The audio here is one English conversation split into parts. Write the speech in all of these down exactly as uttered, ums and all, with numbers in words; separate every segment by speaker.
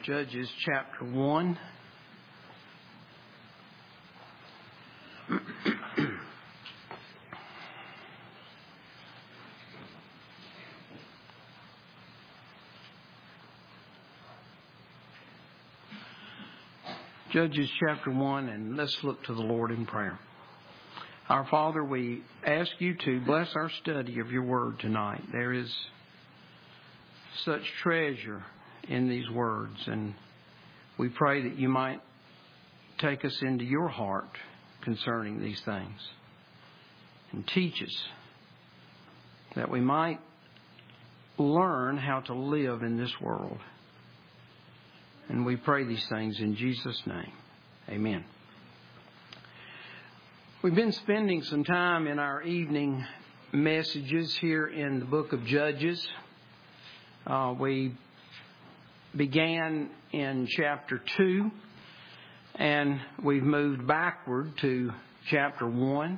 Speaker 1: Judges chapter one. Judges chapter one, and let's look to the Lord in prayer. Our Father, we ask you to bless our study of your word tonight. There is such treasure in these words, and we pray that you might take us into your heart concerning these things and teach us that we might learn how to live in this world. And we pray these things in Jesus' name. Amen. We've been spending some time in our evening messages here in the book of Judges. Uh, we began in chapter two, and we've moved backward to chapter one.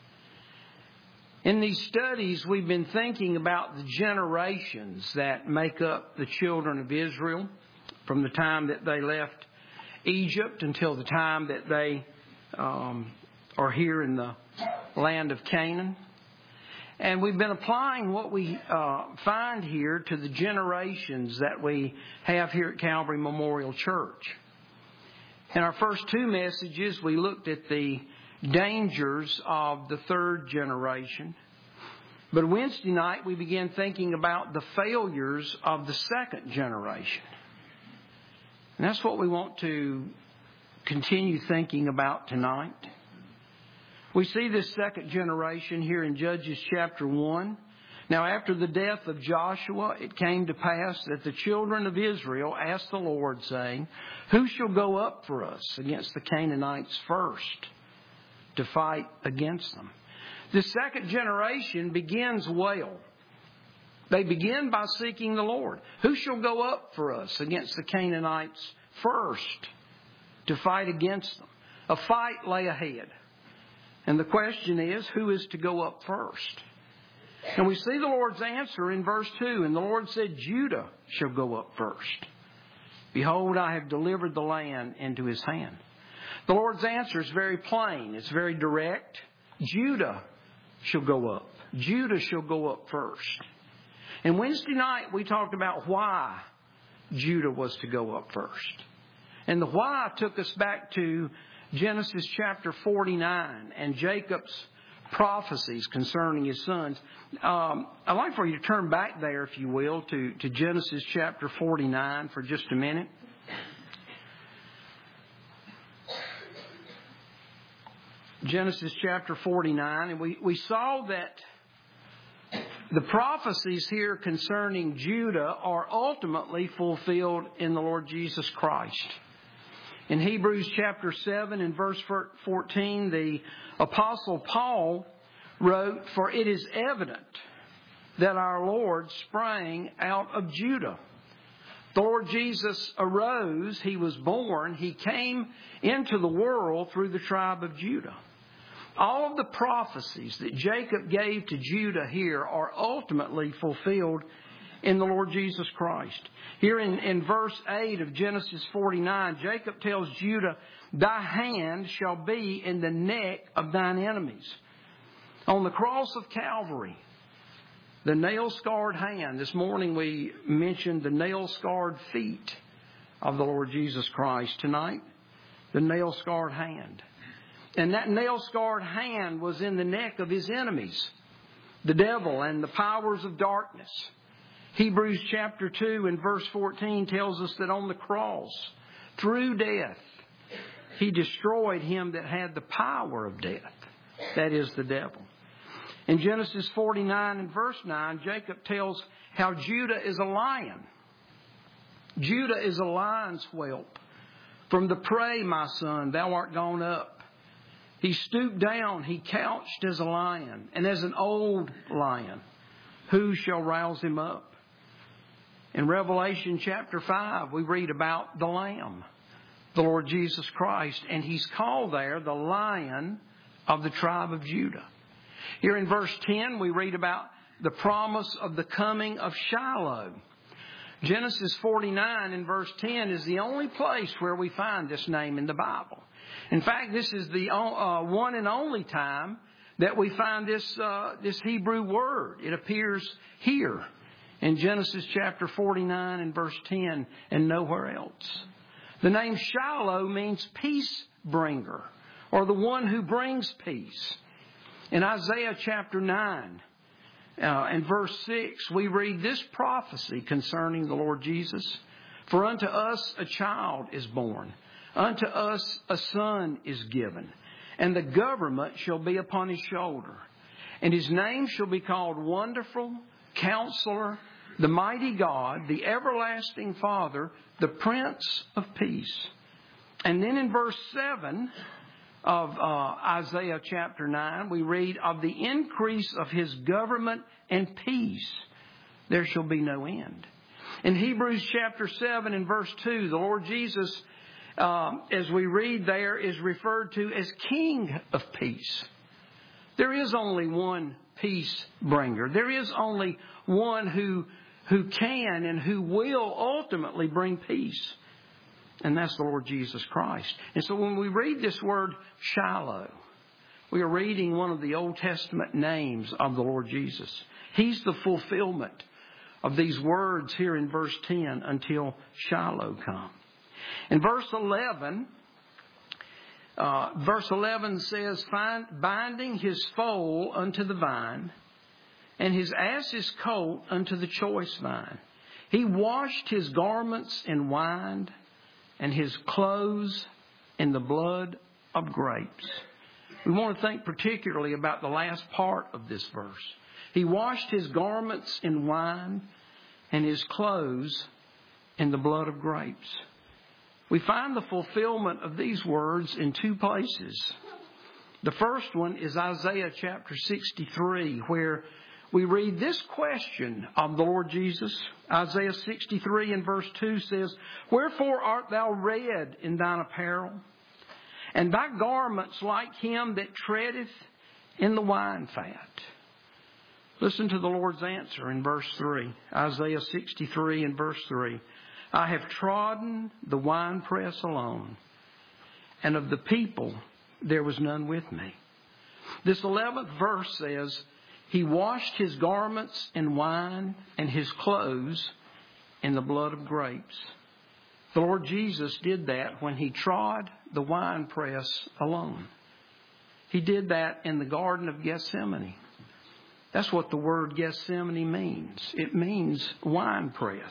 Speaker 1: In these studies, we've been thinking about the generations that make up the children of Israel from the time that they left Egypt until the time that they um, are here in the land of Canaan. And we've been applying what we uh, find here to the generations that we have here at Calvary Memorial Church. In our first two messages, we looked at the dangers of the third generation. But Wednesday night, we began thinking about the failures of the second generation. And that's what we want to continue thinking about tonight. We see this second generation here in Judges chapter one. Now, after the death of Joshua, it came to pass that the children of Israel asked the Lord, saying, "Who shall go up for us against the Canaanites first to fight against them?" The second generation begins well. They begin by seeking the Lord. Who shall go up for us against the Canaanites first to fight against them? A fight lay ahead. And the question is, who is to go up first? And we see the Lord's answer in verse two. And the Lord said, "Judah shall go up first. Behold, I have delivered the land into his hand." The Lord's answer is very plain. It's very direct. Judah shall go up. Judah shall go up first. And Wednesday night we talked about why Judah was to go up first. And the why took us back to Genesis chapter forty-nine and Jacob's prophecies concerning his sons. Um, I'd like for you to turn back there, if you will, to, to Genesis chapter forty-nine for just a minute. Genesis chapter forty-nine, and we, we saw that the prophecies here concerning Judah are ultimately fulfilled in the Lord Jesus Christ. In Hebrews chapter seven and verse fourteen, the Apostle Paul wrote, "For it is evident that our Lord sprang out of Judah." The Lord Jesus arose, He was born, He came into the world through the tribe of Judah. All of the prophecies that Jacob gave to Judah here are ultimately fulfilled in the Lord Jesus Christ. Here in, in verse eight of Genesis forty-nine, Jacob tells Judah, "Thy hand shall be in the neck of thine enemies." On the cross of Calvary, the nail-scarred hand. This morning we mentioned the nail-scarred feet of the Lord Jesus Christ. Tonight, the nail-scarred hand. And that nail-scarred hand was in the neck of his enemies, the devil and the powers of darkness. Hebrews chapter two and verse fourteen tells us that on the cross, through death, He destroyed him that had the power of death. That is the devil. In Genesis forty-nine and verse nine, Jacob tells how Judah is a lion. Judah is a lion's whelp. From the prey, my son, thou art gone up. He stooped down, he couched as a lion, and as an old lion, who shall rouse him up? In Revelation chapter five, we read about the Lamb, the Lord Jesus Christ, and He's called there the Lion of the tribe of Judah. Here in verse ten, we read about the promise of the coming of Shiloh. Genesis forty-nine and verse ten is the only place where we find this name in the Bible. In fact, this is the uh, one and only time that we find this uh, this Hebrew word. It appears here in Genesis chapter forty-nine and verse ten and nowhere else. The name Shiloh means peace bringer, or the one who brings peace. In Isaiah chapter nine uh, and verse six, we read this prophecy concerning the Lord Jesus. For unto us a child is born, unto us a son is given, and the government shall be upon his shoulder. And his name shall be called Wonderful, Counselor, the Mighty God, the Everlasting Father, the Prince of Peace. And then in verse seven of uh, Isaiah chapter nine, we read, of the increase of his government and peace, there shall be no end. In Hebrews chapter seven and verse two, the Lord Jesus, Um, as we read there, is referred to as King of Peace. There is only one peace bringer. There is only one who, who can and who will ultimately bring peace. And that's the Lord Jesus Christ. And so when we read this word Shiloh, we are reading one of the Old Testament names of the Lord Jesus. He's the fulfillment of these words here in verse ten until Shiloh comes. In verse eleven, uh, verse eleven says, Find, binding his foal unto the vine, and his ass's coat unto the choice vine. He washed his garments in wine, and his clothes in the blood of grapes. We want to think particularly about the last part of this verse. He washed his garments in wine, and his clothes in the blood of grapes. We find the fulfillment of these words in two places. The first one is Isaiah chapter sixty-three, where we read this question of the Lord Jesus. Isaiah sixty-three and verse two says, Wherefore art thou red in thine apparel, and thy garments like him that treadeth in the wine fat? Listen to the Lord's answer in verse three. Isaiah sixty-three and verse three. I have trodden the winepress alone, and of the people there was none with me. This eleventh verse says, He washed his garments in wine, and his clothes in the blood of grapes. The Lord Jesus did that when He trod the winepress alone. He did that in the Garden of Gethsemane. That's what the word Gethsemane means. It means winepress.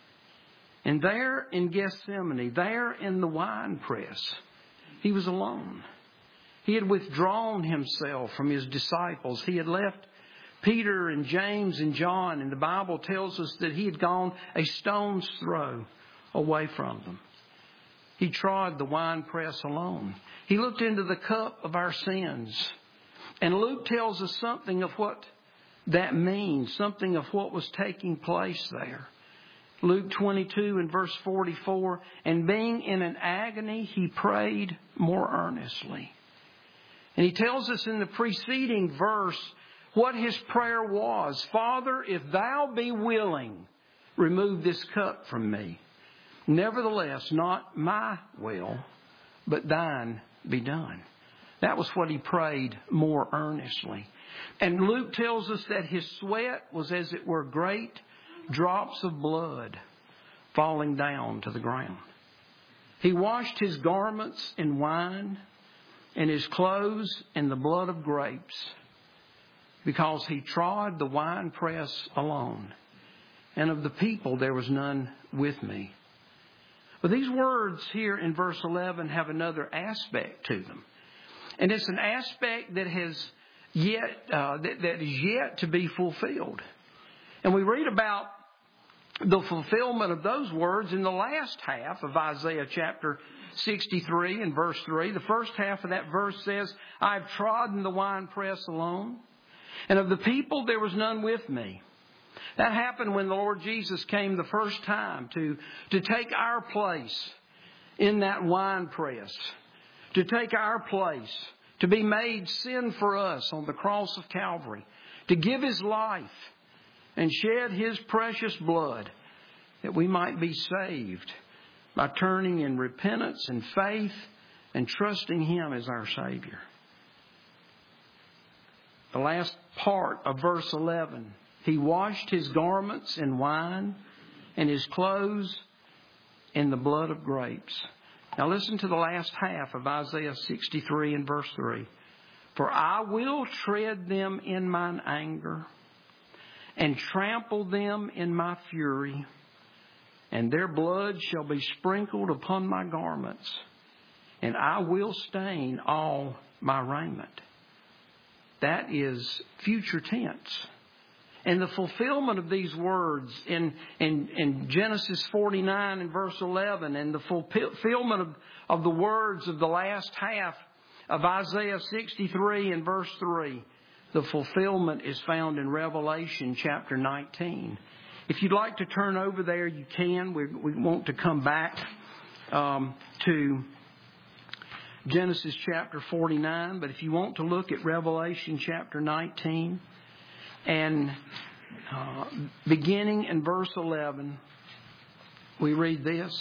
Speaker 1: And there in Gethsemane, there in the winepress, He was alone. He had withdrawn Himself from His disciples. He had left Peter and James and John, and the Bible tells us that He had gone a stone's throw away from them. He trod the winepress alone. He looked into the cup of our sins. And Luke tells us something of what that means, something of what was taking place there. Luke twenty-two and verse forty-four, and being in an agony, he prayed more earnestly. And he tells us in the preceding verse what his prayer was. Father, if thou be willing, remove this cup from me. Nevertheless, not my will, but thine be done. That was what he prayed more earnestly. And Luke tells us that his sweat was as it were great drops of blood falling down to the ground. He washed his garments in wine and his clothes in the blood of grapes, because he trod the winepress alone, and of the people there was none with me. But these words here in verse eleven have another aspect to them. And it's an aspect that has yet uh, that, that is yet to be fulfilled. And we read about the fulfillment of those words in the last half of Isaiah chapter sixty-three and verse three. The first half of that verse says, I have trodden the winepress alone, and of the people there was none with me. That happened when the Lord Jesus came the first time to, to take our place in that winepress, to take our place, to be made sin for us on the cross of Calvary, to give His life and shed His precious blood that we might be saved by turning in repentance and faith and trusting Him as our Savior. The last part of verse eleven. He washed His garments in wine and His clothes in the blood of grapes. Now listen to the last half of Isaiah sixty-three and verse three. For I will tread them in mine anger and trample them in my fury, and their blood shall be sprinkled upon my garments, and I will stain all my raiment. That is future tense. And the fulfillment of these words in, in, in Genesis forty-nine and verse eleven, and the fulfillment of, of the words of the last half of Isaiah sixty-three and verse three, the fulfillment is found in Revelation chapter nineteen. If you'd like to turn over there, you can. We, we want to come back um, to Genesis chapter forty-nine. But if you want to look at Revelation chapter nineteen, and uh, beginning in verse eleven, we read this.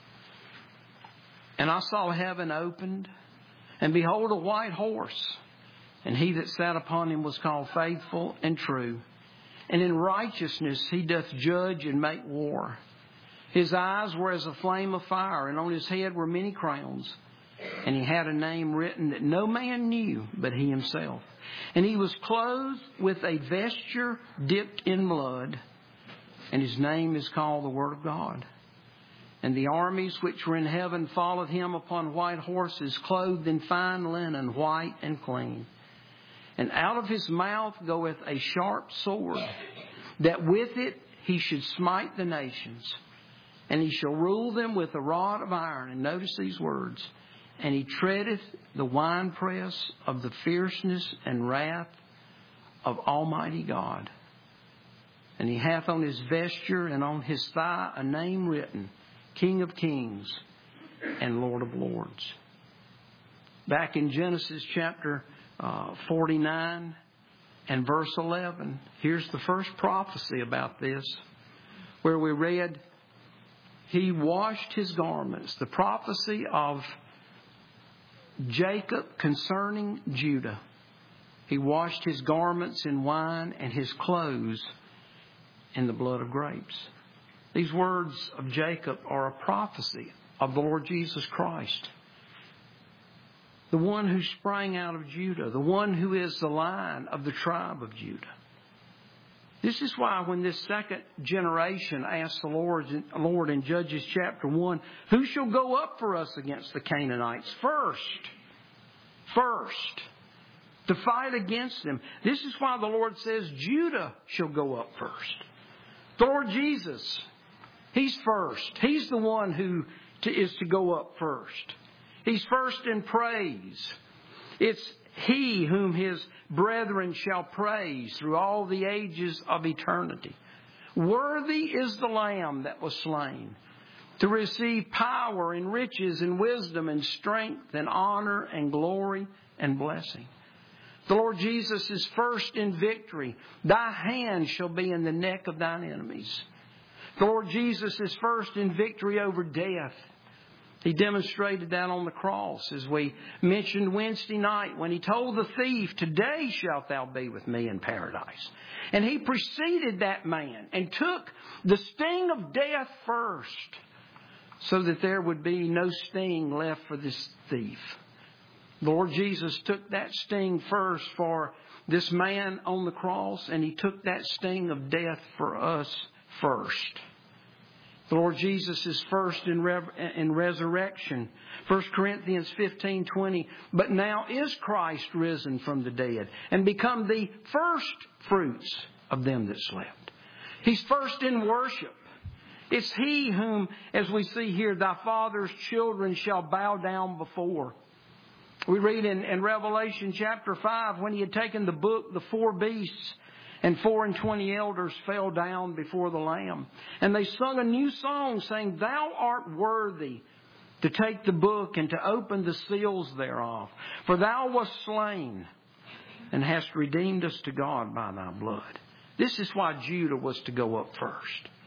Speaker 1: And I saw heaven opened, and behold, a white horse. And he that sat upon him was called Faithful and True. And in righteousness he doth judge and make war. His eyes were as a flame of fire, and on his head were many crowns. And he had a name written that no man knew but he himself. And he was clothed with a vesture dipped in blood, and his name is called the Word of God. And the armies which were in heaven followed him upon white horses, clothed in fine linen, white and clean. And out of his mouth goeth a sharp sword, that with it he should smite the nations. And he shall rule them with a rod of iron. And notice these words. And he treadeth the winepress of the fierceness and wrath of Almighty God. And he hath on his vesture and on his thigh a name written, King of Kings and Lord of Lords. Back in Genesis chapter uh, forty-nine and verse eleven, here's the first prophecy about this, where we read, He washed His garments. The prophecy of Jacob concerning Judah. He washed his garments in wine and his clothes in the blood of grapes. These words of Jacob are a prophecy of the Lord Jesus Christ, the one who sprang out of Judah, the one who is the line of the tribe of Judah. This is why when this second generation asked the Lord, Lord in Judges chapter one, who shall go up for us against the Canaanites first? First. To fight against them. This is why the Lord says Judah shall go up first. The Lord Jesus, He's first. He's the one who to, is to go up first. He's first in praise. It's He whom His brethren shall praise through all the ages of eternity. Worthy is the Lamb that was slain to receive power and riches and wisdom and strength and honor and glory and blessing. The Lord Jesus is first in victory. Thy hand shall be in the neck of thine enemies. The Lord Jesus is first in victory over death. He demonstrated that on the cross, as we mentioned Wednesday night, when He told the thief, today shalt thou be with me in paradise. And He preceded that man and took the sting of death first, so that there would be no sting left for this thief. The Lord Jesus took that sting first for this man on the cross, and He took that sting of death for us first. The Lord Jesus is first in, re- in resurrection. First Corinthians fifteen twenty. But now is Christ risen from the dead and become the first fruits of them that slept. He's first in worship. It's He whom, as we see here, thy Father's children shall bow down before. We read in, in Revelation chapter five, when He had taken the book, the four beasts and four and twenty elders fell down before the Lamb. And they sung a new song, saying, Thou art worthy to take the book and to open the seals thereof. For Thou wast slain and hast redeemed us to God by Thy blood. This is why Judah was to go up first.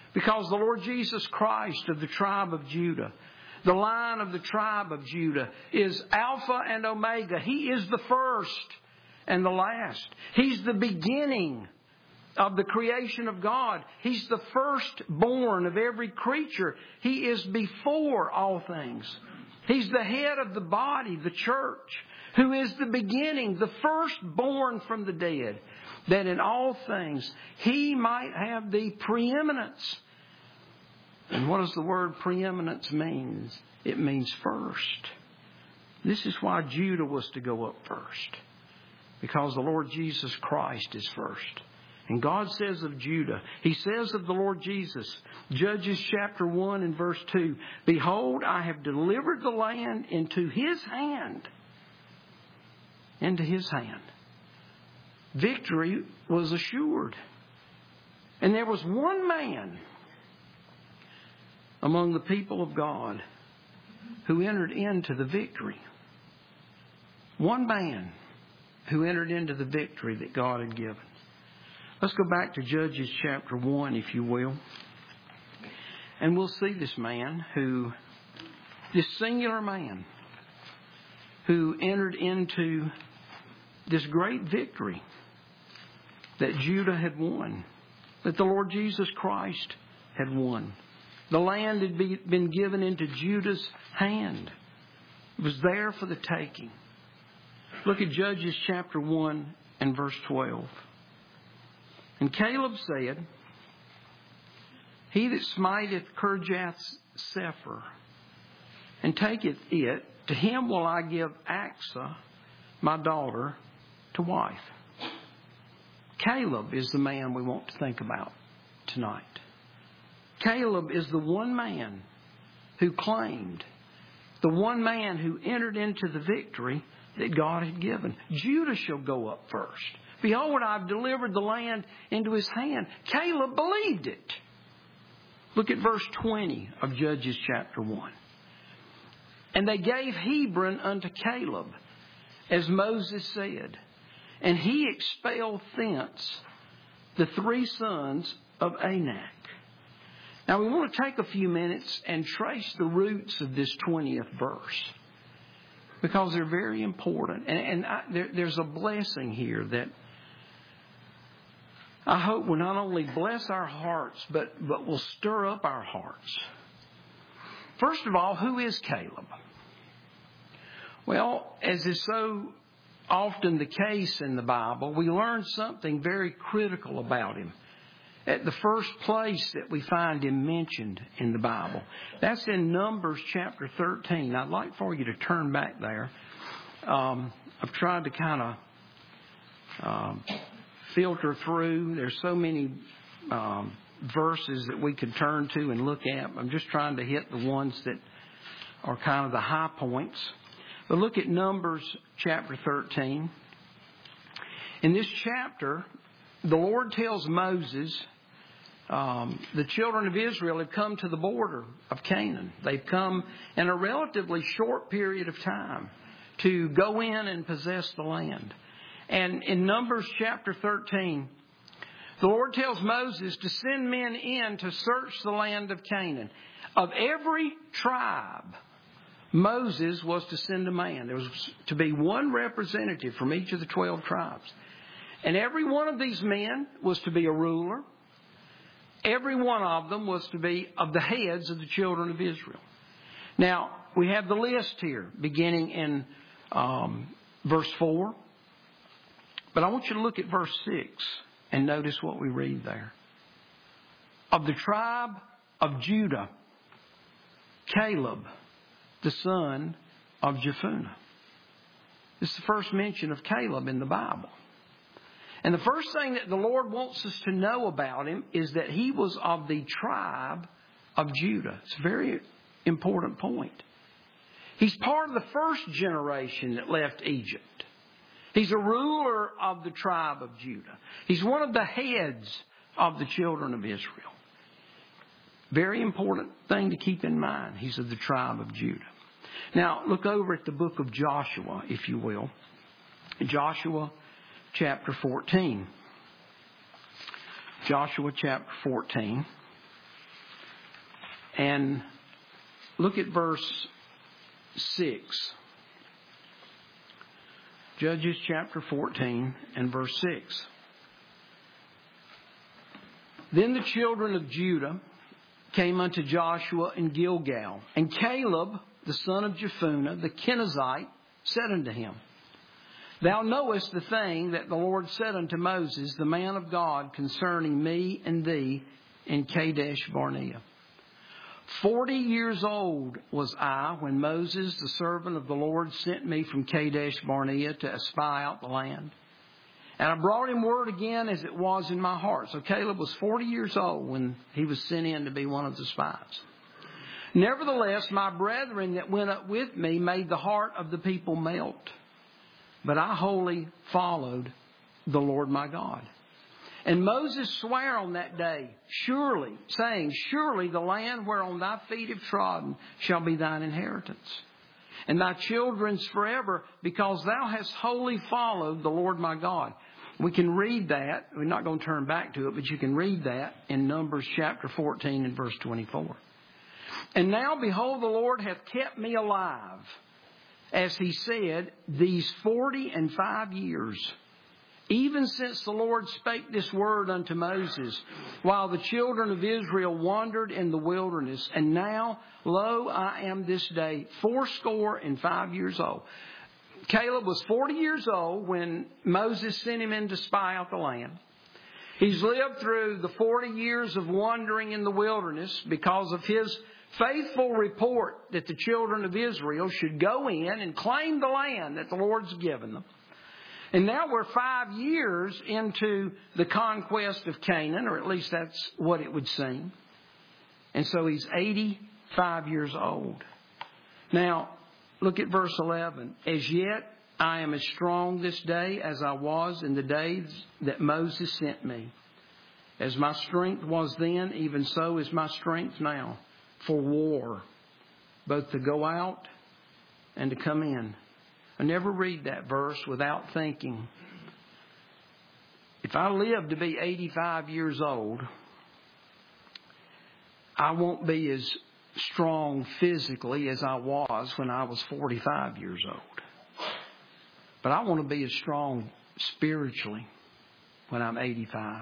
Speaker 1: Because the Lord Jesus Christ of the tribe of Judah, the Lion of the tribe of Judah, is Alpha and Omega. He is the first and the last. He's the beginning of the creation of God. He's the firstborn of every creature. He is before all things. He's the head of the body, the church, who is the beginning, the firstborn from the dead, that in all things He might have the preeminence. And what does the word preeminence mean? It means first. This is why Judah was to go up first, because the Lord Jesus Christ is first. And God says of Judah, He says of the Lord Jesus, Judges chapter one and verse two, Behold, I have delivered the land into His hand. Into His hand. Victory was assured. And there was one man among the people of God who entered into the victory. One man who entered into the victory that God had given. Let's go back to Judges chapter one, if you will. And we'll see this man who, this singular man, who entered into this great victory that Judah had won, that the Lord Jesus Christ had won. The land had been given into Judah's hand. It was there for the taking. Look at Judges chapter one and verse twelve. And Caleb said, He that smiteth Kirjath Sepher, and taketh it, to him will I give Achsah, my daughter, to wife. Caleb is the man we want to think about tonight. Caleb is the one man who claimed, the one man who entered into the victory that God had given. Judah shall go up first. Behold, I've delivered the land into his hand. Caleb believed it. Look at verse twenty of Judges chapter one. And they gave Hebron unto Caleb, as Moses said, and he expelled thence the three sons of Anak. Now we want to take a few minutes and trace the roots of this twentieth verse, because they're very important. And, and I, there, there's a blessing here that I hope will not only bless our hearts, but, but will stir up our hearts. First of all, who is Caleb? Well, as is so often the case in the Bible, we learn something very critical about him at the first place that we find him mentioned in the Bible. That's in Numbers chapter thirteen. I'd like for you to turn back there. Um, I've tried to kind of um, filter through. There's so many um, verses that we could turn to and look at. I'm just trying to hit the ones that are kind of the high points. But look at Numbers chapter thirteen. In this chapter, the Lord tells Moses, um, the children of Israel have come to the border of Canaan. They've come in a relatively short period of time to go in and possess the land. And in Numbers chapter thirteen, the Lord tells Moses to send men in to search the land of Canaan. Of every tribe, Moses was to send a man. There was to be one representative from each of the twelve tribes. And every one of these men was to be a ruler. Every one of them was to be of the heads of the children of Israel. Now, we have the list here beginning in um, verse four. But I want you to look at verse six and notice what we read there. Of the tribe of Judah, Caleb, the son of Jephunneh. This is the first mention of Caleb in the Bible. And the first thing that the Lord wants us to know about him is that he was of the tribe of Judah. It's a very important point. He's part of the first generation that left Egypt. He's a ruler of the tribe of Judah. He's one of the heads of the children of Israel. Very important thing to keep in mind. He's of the tribe of Judah. Now, look over at the book of Joshua, if you will. Joshua chapter fourteen. Joshua chapter fourteen. And look at verse six. Judges chapter fourteen and verse six. Then the children of Judah came unto Joshua in Gilgal, and Caleb, the son of Jephunneh, the Kenizzite, said unto him, Thou knowest the thing that the Lord said unto Moses, the man of God, concerning me and thee in Kadesh Barnea. Forty years old was I when Moses, the servant of the Lord, sent me from Kadesh Barnea to espy out the land. And I brought him word again as it was in my heart. So Caleb was forty years old when he was sent in to be one of the spies. Nevertheless, my brethren that went up with me made the heart of the people melt. But I wholly followed the Lord my God. And Moses sware on that day, surely, saying, Surely the land whereon thy feet have trodden shall be thine inheritance, and thy children's forever, because thou hast wholly followed the Lord my God. We can read that. We're not going to turn back to it, but you can read that in Numbers chapter fourteen and verse twenty-four. And now, behold, the Lord hath kept me alive, as he said, these forty and five years, even since the Lord spake this word unto Moses, while the children of Israel wandered in the wilderness. And now, lo, I am this day fourscore and five years old. Caleb was forty years old when Moses sent him in to spy out the land. He's lived through the forty years of wandering in the wilderness because of his faithful report that the children of Israel should go in and claim the land that the Lord's given them. And now we're five years into the conquest of Canaan, or at least that's what it would seem. And so he's eighty-five years old. Now, look at verse eleven. As yet I am as strong this day as I was in the days that Moses sent me. As my strength was then, even so is my strength now for war, both to go out and to come in. I never read that verse without thinking, if I live to be eighty-five years old, I won't be as strong physically as I was when I was forty-five years old. But I want to be as strong spiritually when I'm eighty-five.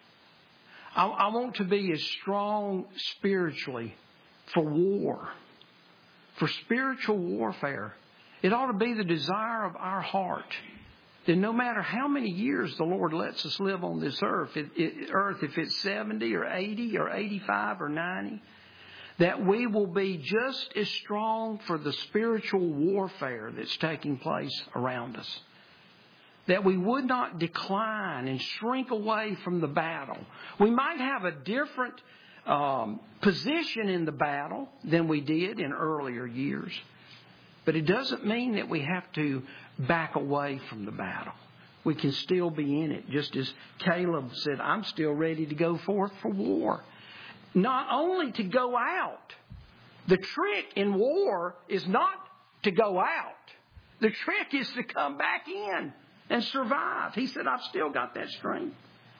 Speaker 1: I, I want to be as strong spiritually for war, for spiritual warfare. It ought to be the desire of our heart that no matter how many years the Lord lets us live on this earth, it, it, earth, if it's seventy or eighty or eighty-five or ninety, that we will be just as strong for the spiritual warfare that's taking place around us. That we would not decline and shrink away from the battle. We might have a different um, position in the battle than we did in earlier years. But it doesn't mean that we have to back away from the battle. We can still be in it. Just as Caleb said, I'm still ready to go forth for war. Not only to go out. The trick in war is not to go out. The trick is to come back in and survive. He said, I've still got that strength.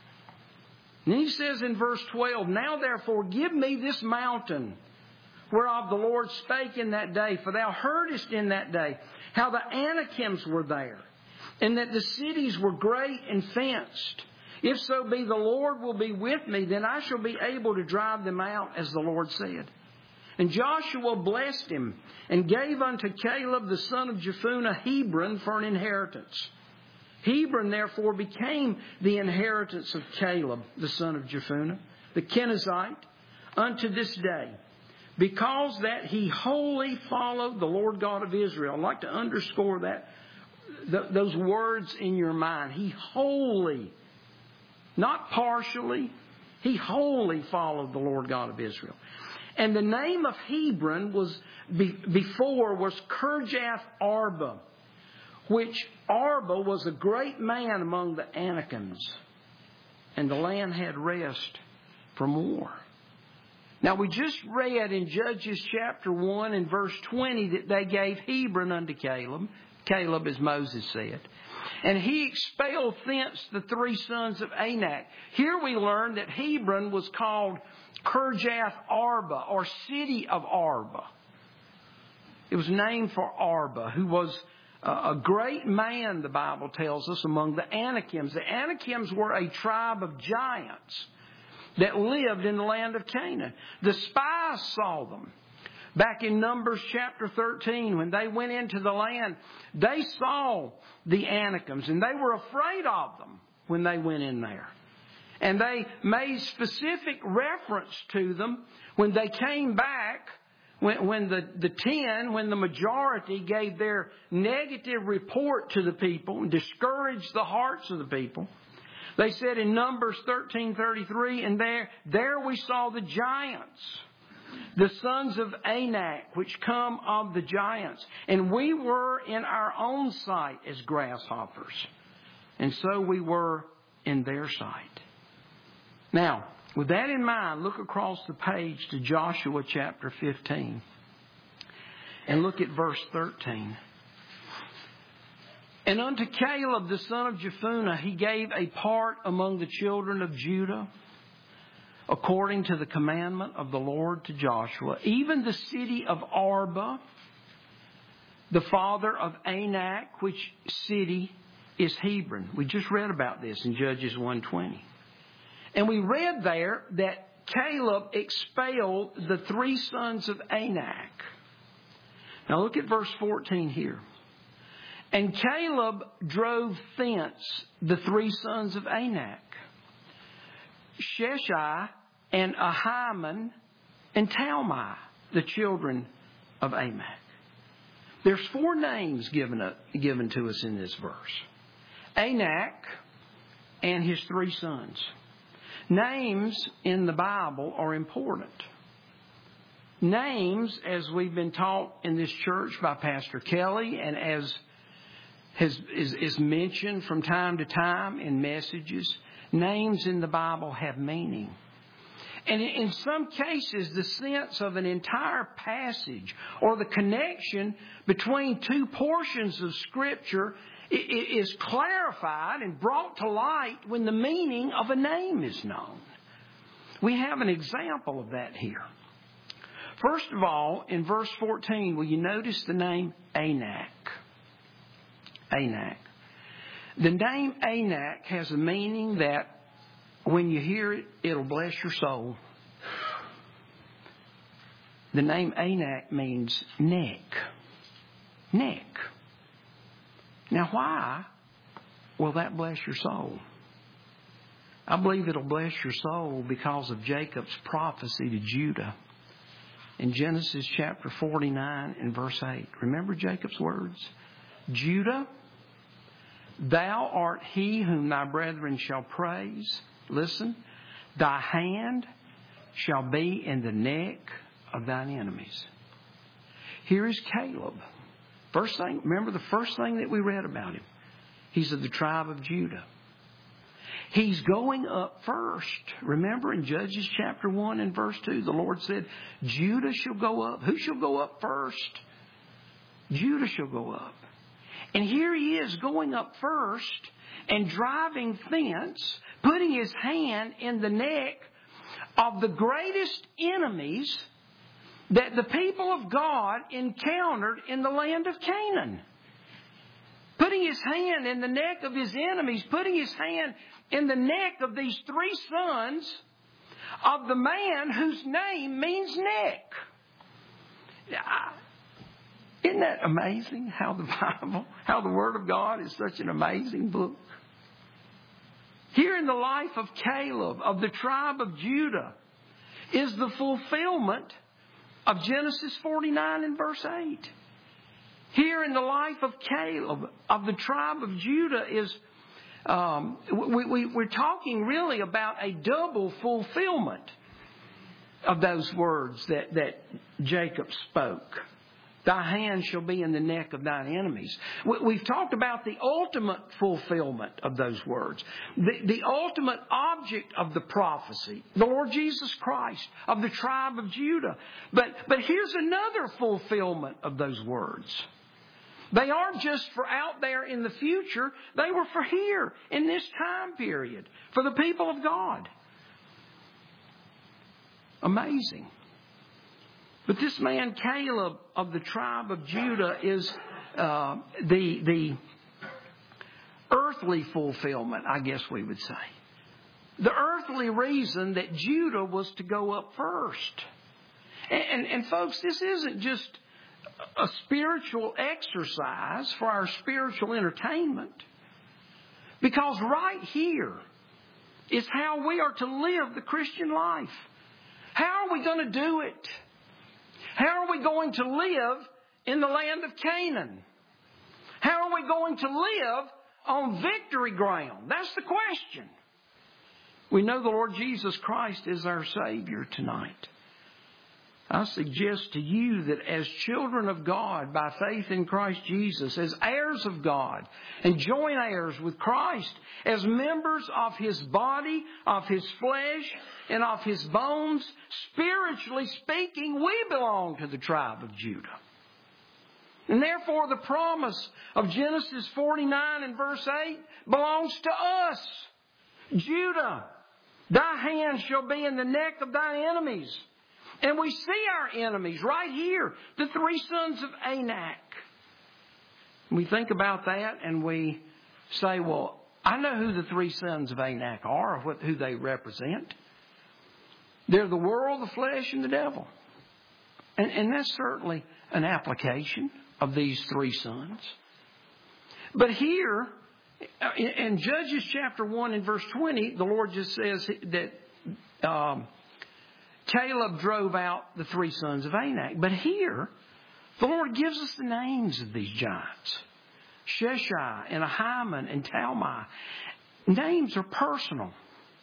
Speaker 1: And he says in verse twelve, Now therefore give me this mountain whereof the Lord spake in that day, for thou heardest in that day how the Anakims were there, and that the cities were great and fenced. If so be the Lord will be with me, then I shall be able to drive them out, as the Lord said. And Joshua blessed him, and gave unto Caleb the son of Jephunneh Hebron for an inheritance. Hebron therefore became the inheritance of Caleb the son of Jephunneh, the Kenizzite, unto this day, because that he wholly followed the Lord God of Israel. I'd like to underscore that, th- those words in your mind. He wholly, not partially, he wholly followed the Lord God of Israel. And the name of Hebron was be- before was Kirjath Arba, which Arba was a great man among the Anakims, and the land had rest from war. Now, we just read in Judges chapter one and verse twenty that they gave Hebron unto Caleb. Caleb, as Moses said. And he expelled thence the three sons of Anak. Here we learn that Hebron was called Kirjath Arba, or city of Arba. It was named for Arba, who was a great man, the Bible tells us, among the Anakims. The Anakims were a tribe of giants that lived in the land of Canaan. The spies saw them. Back in Numbers chapter thirteen, when they went into the land, they saw the Anakims, and they were afraid of them when they went in there. And they made specific reference to them when they came back, when, when the, the ten, when the majority gave their negative report to the people and discouraged the hearts of the people. They said in Numbers thirteen thirty-three, and there, there we saw the giants, the sons of Anak, which come of the giants. And we were in our own sight as grasshoppers. And so we were in their sight. Now, with that in mind, look across the page to Joshua chapter fifteen. And look at verse thirteen. And unto Caleb the son of Jephunneh he gave a part among the children of Judah, according to the commandment of the Lord to Joshua, even the city of Arba, the father of Anak, which city is Hebron. We just read about this in Judges one twenty. And we read there that Caleb expelled the three sons of Anak. Now look at verse fourteen here. And Caleb drove thence the three sons of Anak, Sheshai and Ahiman and Talmai, the children of Anak. There's four names given, up, given to us in this verse. Anak and his three sons. Names in the Bible are important. Names, as we've been taught in this church by Pastor Kelly, and as has, is, is mentioned from time to time in messages, names in the Bible have meaning. And in some cases, the sense of an entire passage or the connection between two portions of Scripture is clarified and brought to light when the meaning of a name is known. We have an example of that here. First of all, in verse fourteen, will you notice the name Anak? Anak. The name Anak has a meaning that when you hear it, it'll bless your soul. The name Anak means neck. Neck. Now why will that bless your soul? I believe it'll bless your soul because of Jacob's prophecy to Judah in Genesis chapter forty-nine and verse eight. Remember Jacob's words? Judah, thou art he whom thy brethren shall praise. Listen, thy hand shall be in the neck of thine enemies. Here is Caleb. First thing, remember the first thing that we read about him. He's of the tribe of Judah. He's going up first. Remember in Judges chapter one and verse two, the Lord said, Judah shall go up. Who shall go up first? Judah shall go up. And here he is going up first and driving thence, putting his hand in the neck of the greatest enemies that the people of God encountered in the land of Canaan. Putting his hand in the neck of his enemies, putting his hand in the neck of these three sons of the man whose name means neck. Isn't that amazing how the Bible, how the Word of God is such an amazing book? Here in the life of Caleb, of the tribe of Judah, is the fulfillment of Genesis forty-nine and verse eight. Here in the life of Caleb, of the tribe of Judah, is um, we, we, we're talking really about a double fulfillment of those words that, that Jacob spoke. Thy hand shall be in the neck of thine enemies. We've talked about the ultimate fulfillment of those words. The, the ultimate object of the prophecy, the Lord Jesus Christ of the tribe of Judah. But, but here's another fulfillment of those words. They aren't just for out there in the future. They were for here, in this time period, for the people of God. Amazing. But this man Caleb of the tribe of Judah is uh, the, the earthly fulfillment, I guess we would say. The earthly reason that Judah was to go up first. And, and, and folks, this isn't just a spiritual exercise for our spiritual entertainment. Because right here is how we are to live the Christian life. How are we going to do it? How are we going to live in the land of Canaan? How are we going to live on victory ground? That's the question. We know the Lord Jesus Christ is our Savior tonight. I suggest to you that as children of God, by faith in Christ Jesus, as heirs of God, and joint heirs with Christ, as members of His body, of His flesh, and of His bones, spiritually speaking, we belong to the tribe of Judah. And therefore the promise of Genesis forty-nine and verse eight belongs to us. Judah, thy hand shall be in the neck of thy enemies. And we see our enemies right here, the three sons of Anak. We think about that and we say, well, I know who the three sons of Anak are, or who they represent. They're the world, the flesh, and the devil. And, and that's certainly an application of these three sons. But here, in Judges chapter one and verse twenty, the Lord just says that um, Caleb drove out the three sons of Anak. But here, the Lord gives us the names of these giants. Sheshai and Ahiman and Talmai. Names are personal.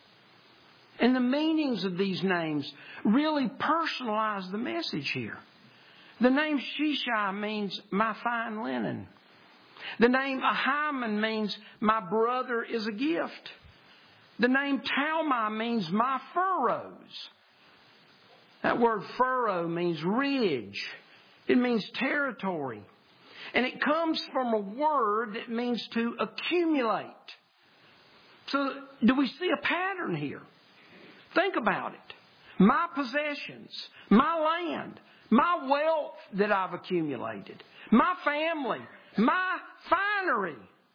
Speaker 1: And the meanings of these names really personalize the message here. The name Sheshai means my fine linen. The name Ahiman means my brother is a gift. The name Talmai means my furrows. That word furrow means ridge. It means territory. And it comes from a word that means to accumulate. So do we see a pattern here? Think about it. My possessions, my land, my wealth that I've accumulated, my family, my finery.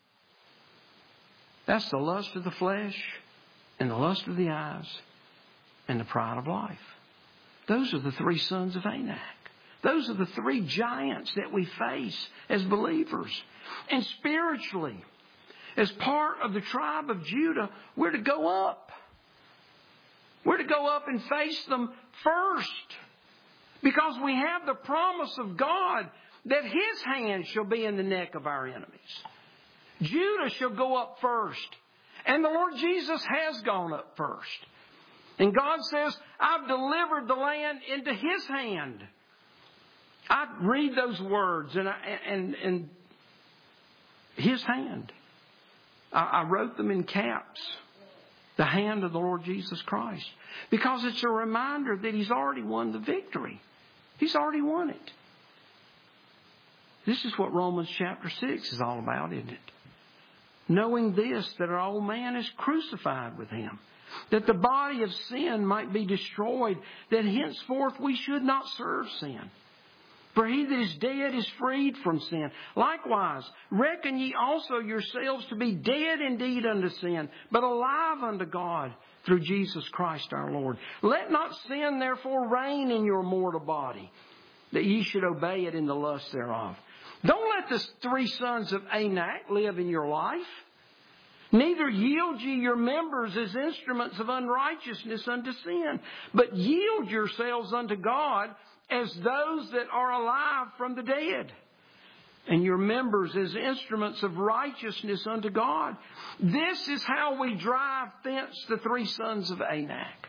Speaker 1: That's the lust of the flesh and the lust of the eyes and the pride of life. Those are the three sons of Anak. Those are the three giants that we face as believers. And spiritually, as part of the tribe of Judah, we're to go up. We're to go up and face them first. Because we have the promise of God that His hand shall be in the neck of our enemies. Judah shall go up first. And the Lord Jesus has gone up first. And God says, I've delivered the land into His hand. I read those words and, I, and, and His hand. I, I wrote them in caps. The hand of the Lord Jesus Christ. Because it's a reminder that He's already won the victory. He's already won it. This is what Romans chapter six is all about, isn't it? Knowing this, that our old man is crucified with Him, that the body of sin might be destroyed, that henceforth we should not serve sin. For he that is dead is freed from sin. Likewise, reckon ye also yourselves to be dead indeed unto sin, but alive unto God through Jesus Christ our Lord. Let not sin therefore reign in your mortal body, that ye should obey it in the lust thereof. Don't let the three sons of Anak live in your life. Neither yield ye your members as instruments of unrighteousness unto sin, but yield yourselves unto God as those that are alive from the dead, and your members as instruments of righteousness unto God. This is how we drive thence the three sons of Anak.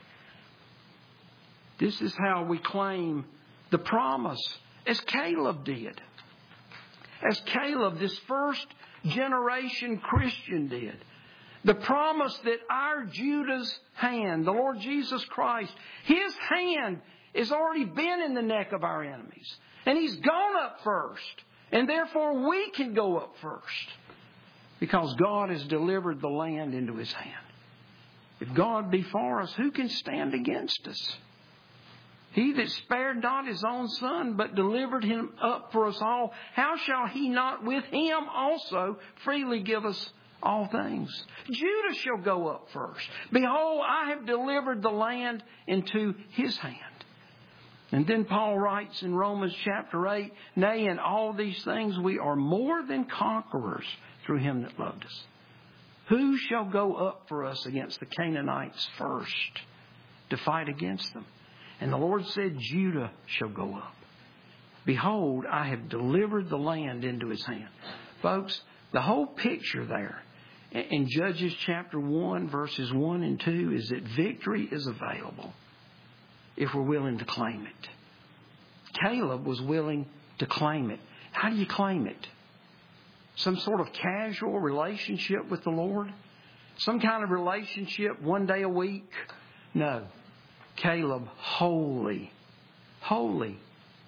Speaker 1: This is how we claim the promise, as Caleb did. As Caleb, this first generation Christian, did. The promise that our Judah's hand, the Lord Jesus Christ, His hand has already been in the neck of our enemies. And He's gone up first. And therefore we can go up first. Because God has delivered the land into His hand. If God be for us, who can stand against us? He that spared not His own Son, but delivered Him up for us all, how shall He not with Him also freely give us all things? Judah shall go up first. Behold, I have delivered the land into His hand. And then Paul writes in Romans chapter eight, nay, in all these things we are more than conquerors through Him that loved us. Who shall go up for us against the Canaanites first to fight against them? And the Lord said, Judah shall go up. Behold, I have delivered the land into his hand. Folks, the whole picture there in Judges chapter one, verses one and two, is that victory is available if we're willing to claim it. Caleb was willing to claim it. How do you claim it? Some sort of casual relationship with the Lord? Some kind of relationship one day a week? No. Caleb, wholly, wholly,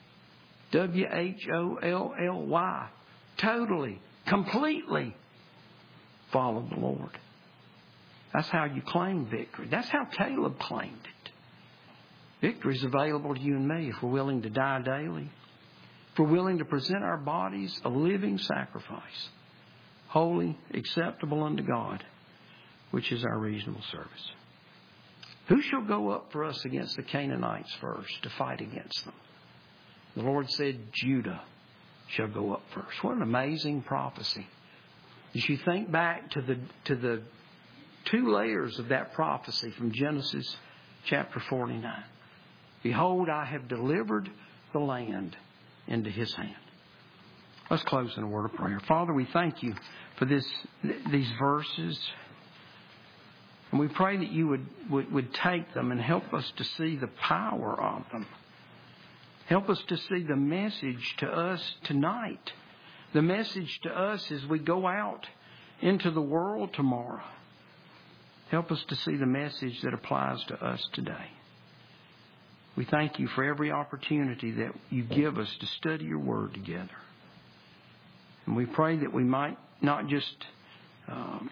Speaker 1: W H O L L Y, totally, completely followed the Lord. That's how you claim victory. That's how Caleb claimed it. Victory is available to you and me if we're willing to die daily. If we're willing to present our bodies a living sacrifice, holy, acceptable unto God, which is our reasonable service. Who shall go up for us against the Canaanites first to fight against them? The Lord said, Judah shall go up first. What an amazing prophecy. As you think back to the to the two layers of that prophecy from Genesis chapter forty-nine. Behold, I have delivered the land into his hand. Let's close in a word of prayer. Father, we thank you for this these verses. And we pray that you would, would, would take them and help us to see the power of them. Help us to see the message to us tonight. The message to us as we go out into the world tomorrow. Help us to see the message that applies to us today. We thank you for every opportunity that you give us to study your word together. And we pray that we might not just um,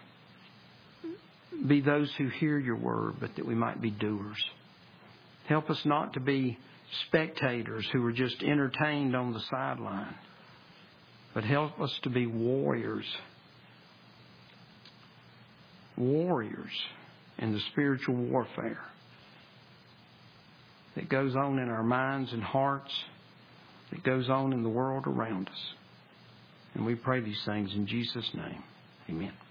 Speaker 1: be those who hear your word, but that we might be doers. Help us not to be spectators who are just entertained on the sideline, but help us to be warriors. Warriors in the spiritual warfare that goes on in our minds and hearts, that goes on in the world around us. And we pray these things in Jesus' name. Amen.